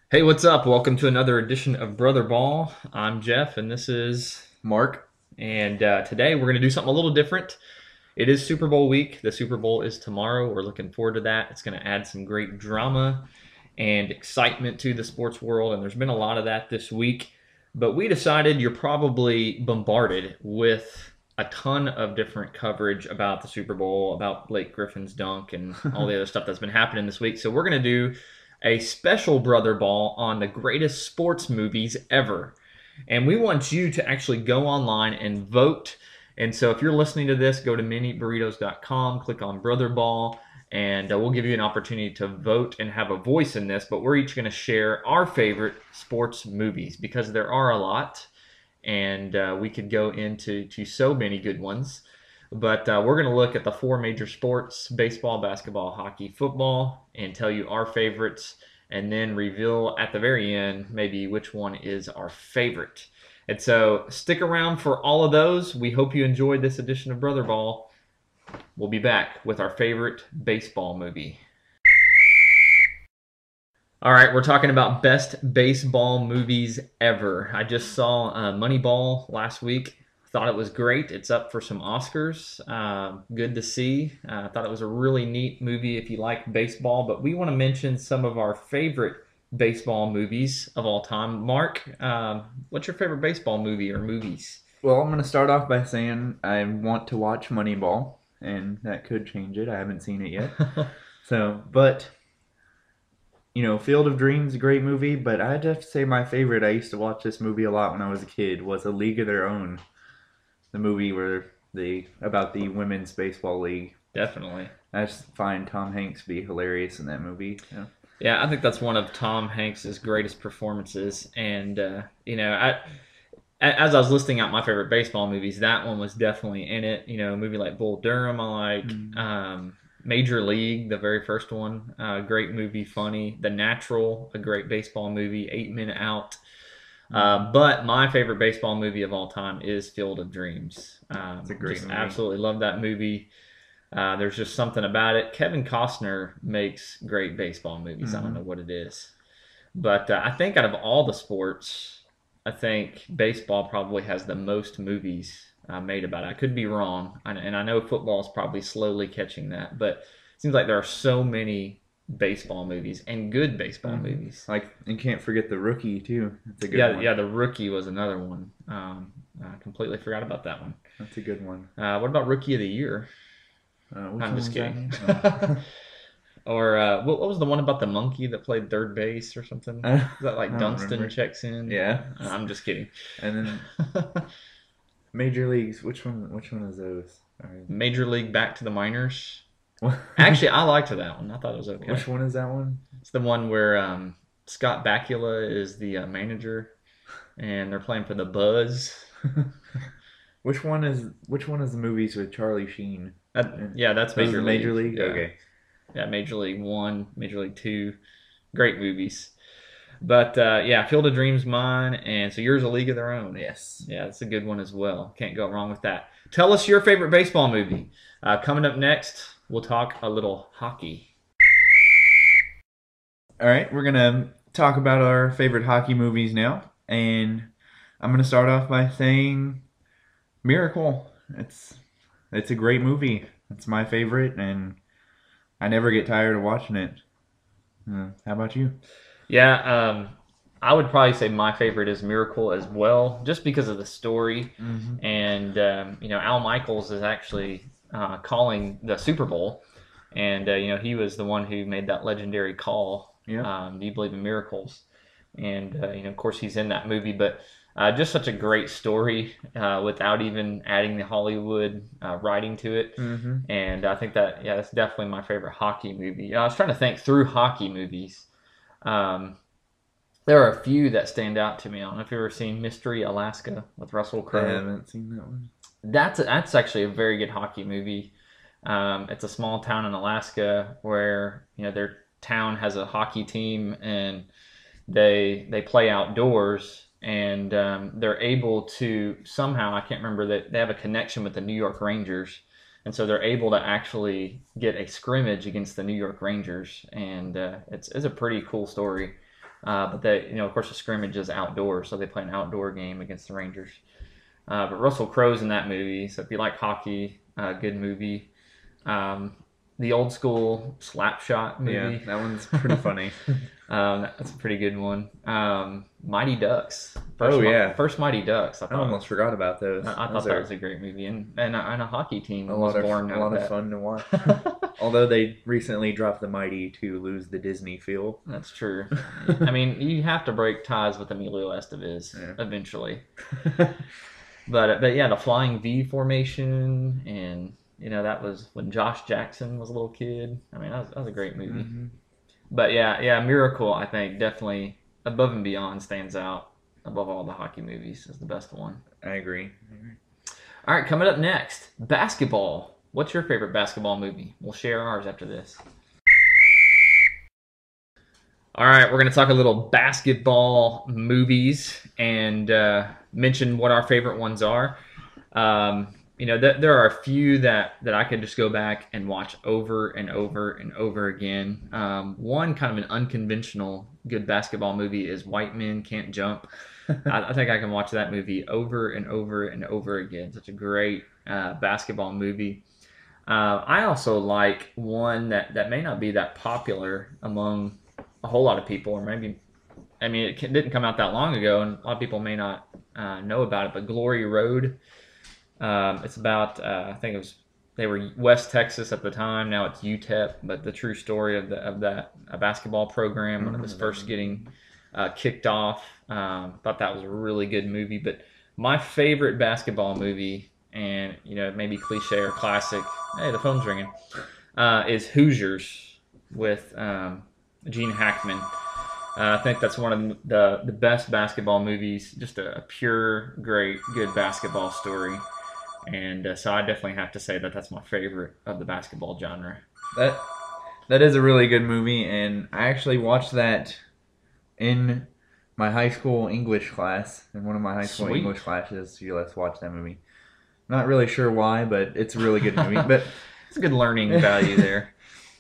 Hey, what's up? Welcome to another edition of Brother Ball. I'm Jeff, and this is Mark. and today we're going to do something a little different. It is Super Bowl week. The Super Bowl is tomorrow. We're looking forward to that. It's going to add some great drama and excitement to the sports world, and there's been a lot of that this week. But we decided you're probably bombarded with a ton of different coverage about the Super Bowl, about Blake Griffin's dunk, and all the other stuff that's been happening this week. So we're going to do a special Brother Ball on the greatest sports movies ever. And we want you to actually go online and vote. And so if you're listening to this, go to mineatburritos.com, click on Brother Ball, and we'll give you an opportunity to vote and have a voice in this. But we're each going to share our favorite sports movies because there are a lot, and we could go into so many good ones. But we're going to look at the four major sports: baseball, basketball, hockey, football, and tell you our favorites, and then reveal at the very end maybe which one is our favorite. And so stick around for all of those. We hope you enjoyed this edition of Brother Ball. We'll be back with our favorite baseball movie. All right, we're talking about best baseball movies ever. I just saw Moneyball last week. Thought it was great. It's up for some Oscars. Good to see. I thought it was a really neat movie if you like baseball. But we want to mention some of our favorite baseball movies of all time. Mark, what's your favorite baseball movie or movies? Well, I'm going to start off by saying I want to watch Moneyball, and that could change it. I haven't seen it yet. But, Field of Dreams, a great movie, but I'd have to say my favorite, I used to watch this movie a lot when I was a kid, was A League of Their Own, the movie about the women's baseball league. Definitely. I just find Tom Hanks be hilarious in that movie. Yeah. Yeah, I think that's one of Tom Hanks's greatest performances. And, as I was listing out my favorite baseball movies, that one was definitely in it. A movie like Bull Durham, I like. Mm. Major League, the very first one, great movie, funny. The Natural, a great baseball movie. 8 Men Out. Mm. But my favorite baseball movie of all time is Field of Dreams. It's a great Just movie. absolutely love that movie. There's just something about it. Kevin Costner makes great baseball movies. I don't know Hmm. what it is. But I think out of all the sports, I think baseball probably has the most movies made about it. I could be wrong, and I know football is probably slowly catching that, but it seems like there are so many baseball movies and good baseball Hmm. movies. Like, and can't forget The Rookie, too. It's a good Yeah, one. yeah, The Rookie was another one. I completely forgot about that one. That's a good one. What about Rookie of the Year? Which I'm one just was that kidding. again? Oh. Or what was the one about the monkey that played third base or something? I Is that like don't Dunston remember. checks in? Yeah. I'm just kidding. And then Major Leagues. Which one is those? Major League Back to the Minors. Alright. Actually, I liked that one. I thought it was okay. Which one is that one? It's the one where Scott Bakula is the manager, and they're playing for the Buzz. Which one is the movies with Charlie Sheen? Yeah, that's Those are the Major Major League. League. Yeah, Okay. yeah, Major League One, Major League Two, great movies. But yeah, Field of Dreams, mine, and so yours, A League of Their Own. Yes. Yeah, that's a good one as well. Can't go wrong with that. Tell us your favorite baseball movie. Coming up next, we'll talk a little hockey. All right, we're gonna talk about our favorite hockey movies now, and I'm gonna start off by saying Miracle. It's a great movie. It's my favorite, and I never get tired of watching it. How about you? Yeah, I would probably say my favorite is Miracle as well, just because of the story. Mm-hmm. And Al Michaels is actually calling the Super Bowl, and he was the one who made that legendary call. Yep. Do you believe in miracles? And of course, he's in that movie, but just such a great story without even adding the Hollywood writing to it. Mm-hmm. And I think that that's definitely my favorite hockey movie. I was trying to think through hockey movies. Um, there are a few that stand out to me. I don't know if you've ever seen Mystery Alaska with Russell I Crowe. haven't seen that one. That's actually a very good hockey movie. It's a small town in Alaska where their town has a hockey team, and they play outdoors, and they're able to somehow, I can't remember, that they have a connection with the New York Rangers, and so they're able to actually get a scrimmage against the New York Rangers, and it's a pretty cool story. But they, of course, the scrimmage is outdoors, so they play an outdoor game against the Rangers. But Russell Crowe's in that movie, so if you like hockey, good movie. Um, the old school Slapshot movie. Yeah, that one's pretty funny. That's a pretty good one. Mighty Ducks. First Mighty Ducks. I almost forgot about those. I thought that was a great movie, and a hockey team a was lot born out of of that. fun to watch. Although they recently dropped the Mighty to lose the Disney feel. That's true. I mean, you have to break ties with Emilio Estevez eventually. But yeah, the Flying V formation, and that was when Josh Jackson was a little kid. I mean, that was a great movie. Mm-hmm. But yeah, Miracle, I think, definitely Above and Beyond stands out above all the hockey movies as the best one. I agree. All right, coming up next, basketball. What's your favorite basketball movie? We'll share ours after this. All right, we're going to talk a little basketball movies and mention what our favorite ones are. There are a few that I could just go back and watch over and over and over again. One kind of an unconventional good basketball movie is White Men Can't Jump. I think I can watch that movie over and over and over again. Such a great basketball movie. I also like one that may not be that popular among a whole lot of people, or maybe, it didn't come out that long ago, and a lot of people may not know about it, but Glory Road. It's about, I think they were West Texas at the time. Now it's UTEP, but the true story of that basketball program when it was first getting kicked off. Thought that was a really good movie. But my favorite basketball movie, and maybe cliche or classic. Hey, the phone's ringing. Is Hoosiers with Gene Hackman. I think that's one of the best basketball movies. Just a pure, great, good basketball story. And so I definitely have to say that that's my favorite of the basketball genre. That is a really good movie, and I actually watched that in my high school English class. In one of my high school English classes, let's watch that movie. Not really sure why, but it's a really good movie. But it's a good learning value there.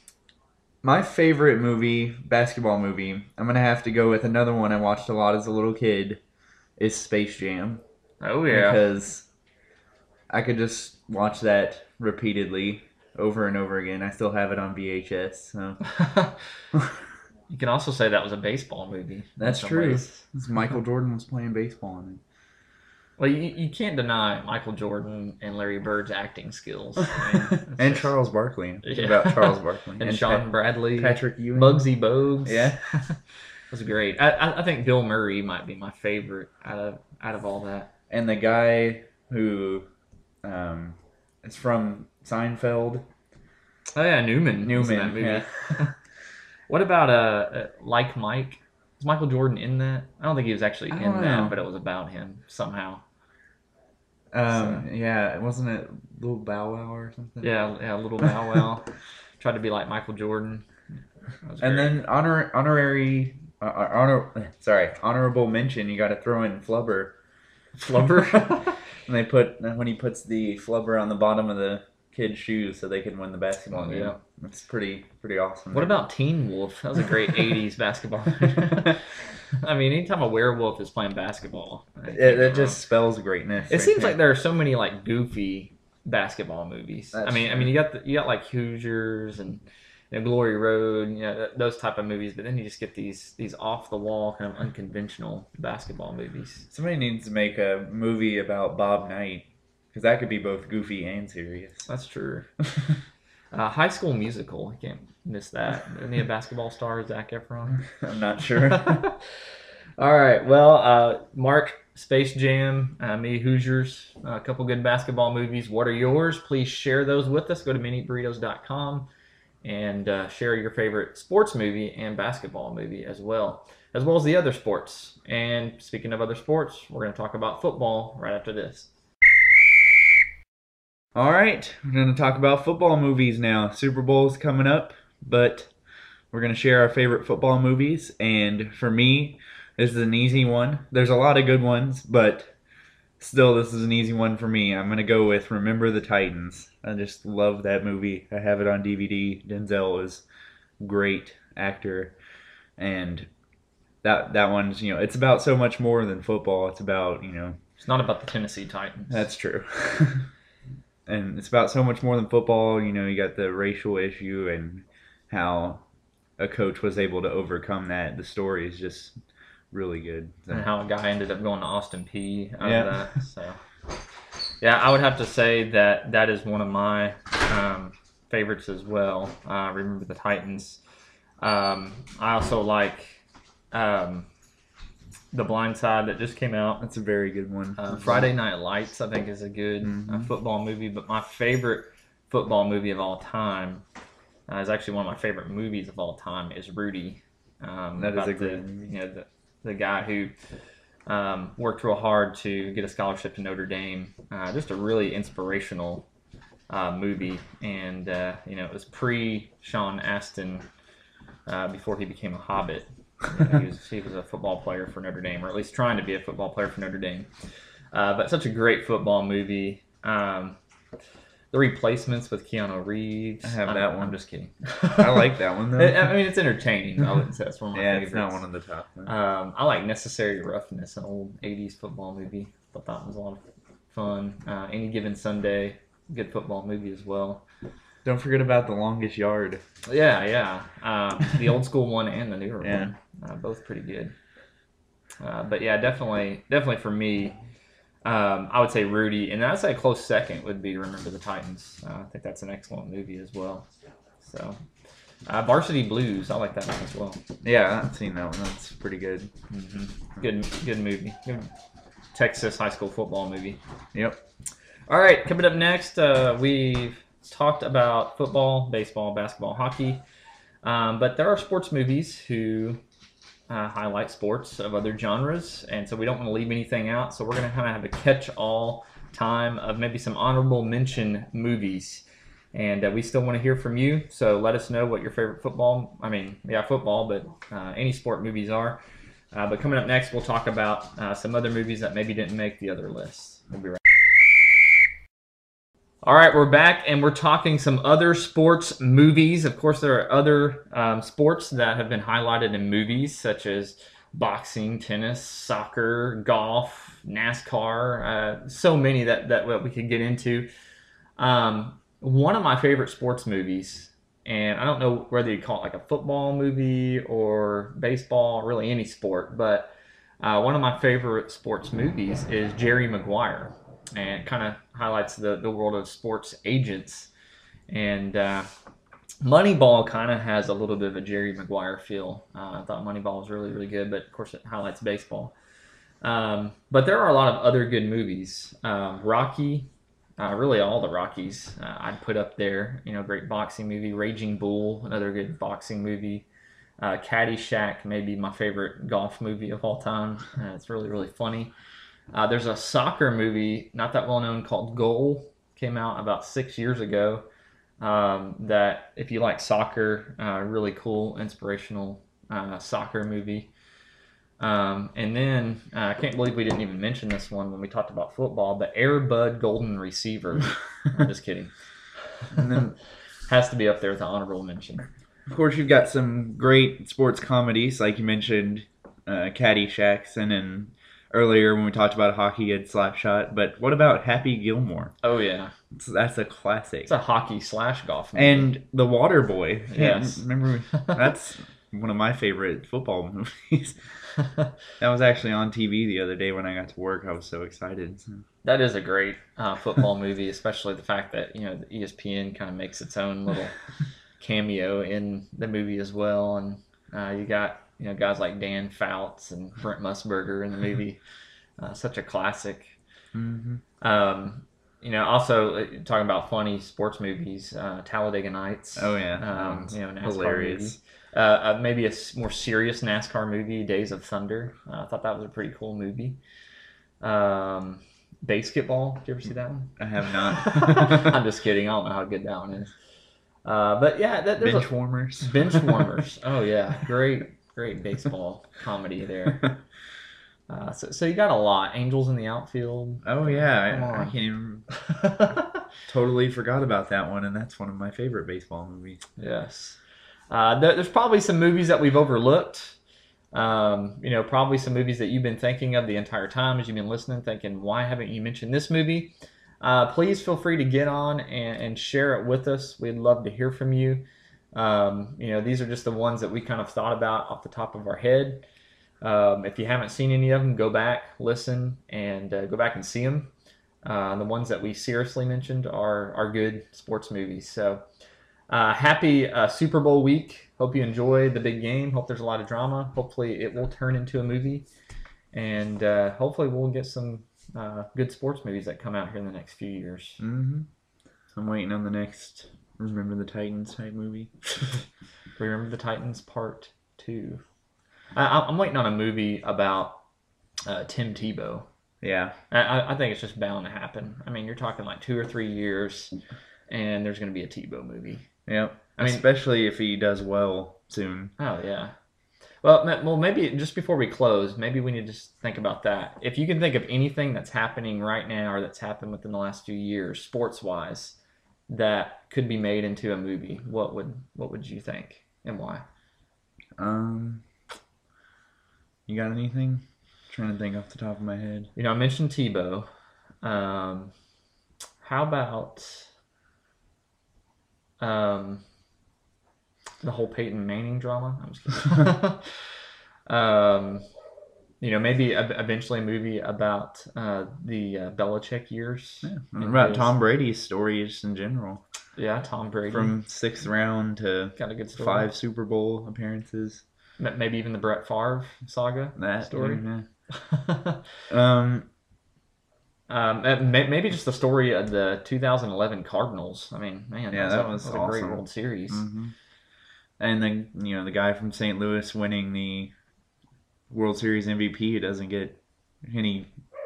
My favorite movie, basketball movie, I'm going to have to go with another one I watched a lot as a little kid, is Space Jam. Oh, yeah. Because I could just watch that repeatedly over and over again. I still have it on VHS. So. You can also say that was a baseball movie. That's true. Michael Jordan was playing baseball in it. Well, you can't deny Michael Jordan and Larry Bird's acting skills. And Charles Barkley. About Charles Barkley. and Sean Bradley. Patrick Ewing. Muggsy Bogues. Yeah. That was great. I think Bill Murray might be my favorite out of all that. And the guy who is from Seinfeld. Oh, yeah, Newman. In that movie. Yeah. What about Like Mike? Was Michael Jordan in that? I don't think he was actually in that, but it was about him somehow. Yeah, wasn't it Little Bow Wow or something? Yeah, Little Bow Wow. Tried to be like Michael Jordan. And then honorable mention. You got to throw in Flubber. Flubber. And when he puts the flubber on the bottom of the kid's shoes so they can win the basketball game. Yeah, that's pretty awesome. What about Teen Wolf? That was a great '80s basketball. I mean, anytime a werewolf is playing basketball, it just spells greatness. It seems like there are so many like goofy basketball movies. That's true. You got like Hoosiers and Glory Road, those type of movies. But then you just get these off the wall kind of unconventional basketball movies. Somebody needs to make a movie about Bob Knight, because that could be both goofy and serious. That's true. High School Musical. You can't miss that. Isn't he a basketball star, Zac Efron? I'm not sure. All right. Well, Mark, Space Jam, me, Hoosiers, a couple good basketball movies. What are yours? Please share those with us. Go to minieatburritos.com and share your favorite sports movie and basketball movie as well as the other sports. And speaking of other sports, we're going to talk about football right after this. All right, we're going to talk about football movies now. Super Bowl's coming up, but we're going to share our favorite football movies. And for me, this is an easy one. There's a lot of good ones, but still, this is an easy one for me. I'm going to go with Remember the Titans. I just love that movie. I have it on DVD. Denzel is a great actor, and that one's, it's about so much more than football. It's about, It's not about the Tennessee Titans. that's true. And it's about so much more than football. You got the racial issue and how a coach was able to overcome that. The story is just really good. So. And how a guy ended up going to Austin Peay out Yeah. of that. So, yeah, I would have to say that is one of my favorites as well. Remember the Titans. I also like The Blind Side that just came out. That's a very good one. Friday Night Lights, I think, is a good football movie. But my favorite football movie of all time is actually one of my favorite movies of all time is Rudy. That is a great movie. The guy who worked real hard to get a scholarship to Notre Dame. Just a really inspirational movie. And, it was pre-Sean Astin before he became a Hobbit. He was a football player for Notre Dame, or at least trying to be a football player for Notre Dame. But such a great football movie. The Replacements with Keanu Reeves. I have that one. I'm just kidding. I like that one, though. I mean, it's entertaining. I wouldn't say it's one of my favorites. It's not one of the top ones. I like Necessary Roughness, an old 80s football movie. Thought that was a lot of fun. Any Given Sunday, good football movie as well. Don't forget about The Longest Yard. Yeah. The old school one and the newer Yeah. one. Both pretty good. But yeah, definitely for me, I would say Rudy. And I'd say a close second would be Remember the Titans. I think that's an excellent movie as well. So, Varsity Blues, I like that one as well. Yeah, I've seen that one. That's pretty good. Good movie. Good Texas high school football movie. Yep. All right, coming up next, we've talked about football, baseball, basketball, hockey. But there are sports movies who highlight sports of other genres, and so we don't want to leave anything out. So we're going to kind of have a catch-all time of maybe some honorable mention movies. And we still want to hear from you, so let us know what your favorite football, but any sport movies are. But coming up next, we'll talk about some other movies that maybe didn't make the other lists. We'll be right back. All right, we're back, and we're talking some other sports movies. Of course, there are other sports that have been highlighted in movies, such as boxing, tennis, soccer, golf, NASCAR, so many that we could get into. One of my favorite sports movies, and I don't know whether you call it like a football movie or baseball, really any sport, but one of my favorite sports movies is Jerry Maguire. And kind of highlights the world of sports agents. And Moneyball kind of has a little bit of a Jerry Maguire feel. I thought Moneyball was really, really good, but of course it highlights baseball. But there are a lot of other good movies. Rocky, really all the Rockies I'd put up there. Great boxing movie. Raging Bull, another good boxing movie. Caddyshack, maybe my favorite golf movie of all time. It's really, really funny. There's a soccer movie, not that well known, called Goal. Came out about 6 years ago. That, if you like soccer, really cool, inspirational soccer movie. And then, I can't believe we didn't even mention this one when we talked about football, but Air Bud Golden Receiver. I'm just kidding. And then, has to be up there with the honorable mention. of course, you've got some great sports comedies, like you mentioned, Caddyshack, and then earlier when we talked about hockey, you had Slapshot. But what about Happy Gilmore? Oh, yeah. That's a classic. It's a hockey/golf movie. And The Waterboy. Yes. Remember, that's one of my favorite football movies. That was actually on TV the other day when I got to work. I was so excited. That is a great football movie, especially the fact that the ESPN kind of makes its own little cameo in the movie as well. And you got guys like Dan Fouts and Brent Musburger in the movie. Such a classic. Mm-hmm. Also talking about funny sports movies, Talladega Nights. Oh yeah, NASCAR hilarious. Movie. Maybe a more serious NASCAR movie, Days of Thunder. I thought that was a pretty cool movie. Basketball. Did you ever see that one? I have not. I'm just kidding. I don't know how good that one is. But yeah, there's Benchwarmers. Benchwarmers. Oh yeah, great baseball comedy there. So you got a lot. Angels in the Outfield. Oh yeah, Come I on. can't even. Totally forgot about that one, and that's one of my favorite baseball movies. Yes. There's probably some movies that we've overlooked. Probably some movies that you've been thinking of the entire time as you've been listening, thinking, why haven't you mentioned this movie? Please feel free to get on and share it with us. We'd love to hear from you. These are just the ones that we kind of thought about off the top of our head. If you haven't seen any of them, go back, listen, and go back and see them. The ones that we seriously mentioned are good sports movies. So happy Super Bowl week. Hope you enjoy the big game. Hope there's a lot of drama. Hopefully it will turn into a movie. And hopefully we'll get some good sports movies that come out here in the next few years. Mm-hmm. I'm waiting on the next Remember the Titans type movie. Remember the Titans Part 2. I'm waiting on a movie about Tim Tebow. Yeah. I think it's just bound to happen. I mean, you're talking like 2 or 3 years, and there's going to be a Tebow movie. Yep. I mean, especially if he does well soon. Oh, yeah. Well, maybe just before we close, maybe we need to just think about that. If you can think of anything that's happening right now or that's happened within the last few years, sports-wise, that could be made into a movie, what would you think and why? You got anything? I'm trying to think off the top of my head. I mentioned Tebow. How about the whole Peyton Manning drama? I'm just kidding. Maybe eventually a movie about the Belichick years. Yeah. About Tom Brady's stories in general. Yeah, Tom Brady. From 6th round to got a good story. 5 Super Bowl appearances. Maybe even the Brett Favre saga story. Yeah. Maybe just the story of the 2011 Cardinals. I mean, man, that was awesome. A great World Series. Mm-hmm. And then the guy from St. Louis winning the World Series MVP doesn't get any.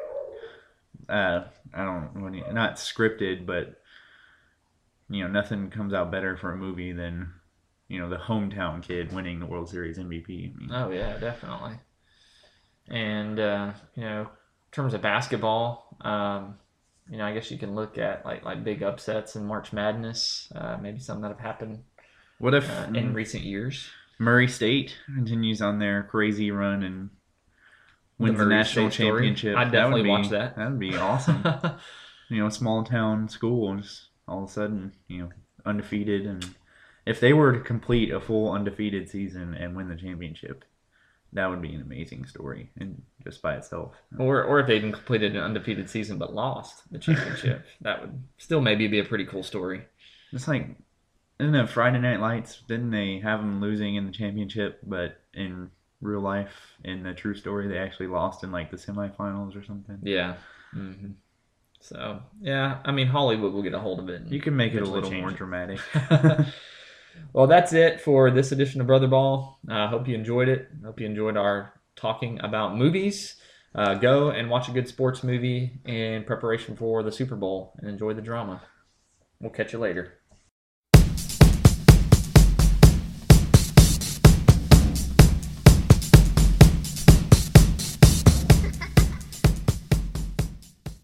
I don't know, not scripted, but nothing comes out better for a movie than the hometown kid winning the World Series MVP. Oh yeah, definitely. And in terms of basketball, I guess you can look at like big upsets in March Madness. Maybe some that have happened. What if in recent years Murray State continues on their crazy run and wins the national championship? I'd definitely watch that. That would be awesome. Small town school, just all of a sudden, undefeated, and if they were to complete a full undefeated season and win the championship, that would be an amazing story, and just by itself. Or if they even completed an undefeated season but lost the championship, that would still maybe be a pretty cool story. It's like, isn't it Friday Night Lights? Didn't they have them losing in the championship, but in real life, in the true story, they actually lost in like the semifinals or something? Yeah. Mm-hmm. So, yeah, I mean, Hollywood will get a hold of it. You can make it a little more dramatic. Well, that's it for this edition of Brother Ball. I hope you enjoyed it. Hope you enjoyed our talking about movies. Go and watch a good sports movie in preparation for the Super Bowl and enjoy the drama. We'll catch you later.